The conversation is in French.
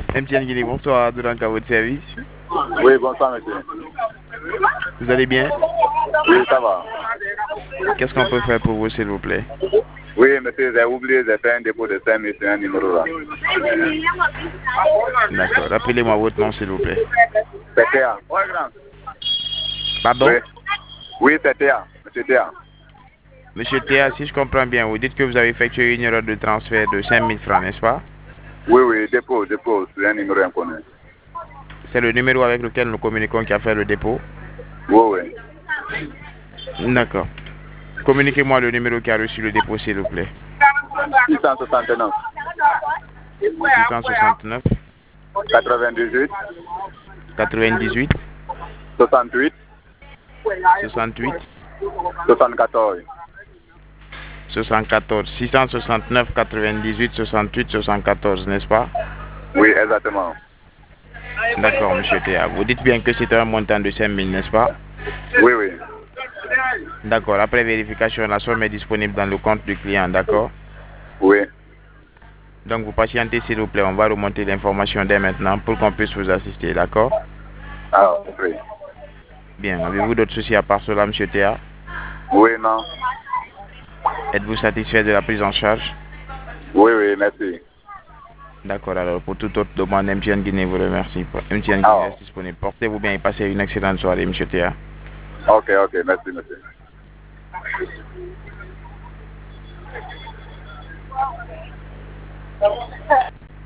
MTN Guinée, bonsoir, Duran à votre service. Oui, bonsoir, monsieur. Vous allez bien? Oui, ça va. Qu'est-ce qu'on peut faire pour vous, s'il vous plaît? Oui, monsieur, j'ai oublié, j'ai fait un dépôt de 5 000 sur un numéro là. D'accord. Rappelez-moi votre nom, s'il vous plaît. C'est Théa. Ouais, grand. Pardon? Oui, oui c'est Théa. Monsieur Théa. Monsieur Théa, si je comprends bien, vous dites que vous avez effectué une erreur de transfert de 5 000 francs, n'est-ce pas? Oui, oui, dépôt sur un numéro inconnu. C'est le numéro avec lequel nous communiquons qui a fait le dépôt? Oui, oui. D'accord. Communiquez-moi le numéro qui a reçu le dépôt, s'il vous plaît. 669 669 98 98 68 68 74. 74 669 98 68 74, n'est-ce pas? Oui, exactement. D'accord, monsieur Théa. Vous dites bien que c'est un montant de 5 000, n'est-ce pas? Oui, oui. D'accord. Après vérification, la somme est disponible dans le compte du client, d'accord? Oui. Donc, vous patientez, s'il vous plaît. On va remonter l'information dès maintenant pour qu'on puisse vous assister, d'accord? Ah, oui. Bien. Avez-vous d'autres soucis à part cela, monsieur Théa? Oui, non. Êtes-vous satisfait de la prise en charge? Oui, oui, merci. D'accord. Alors, pour toute autre demande, MTN Guinée vous remercie. MTN Guinée Ah, reste disponible. Portez-vous bien et passez une excellente soirée, monsieur Théa. ok, ok, merci, monsieur.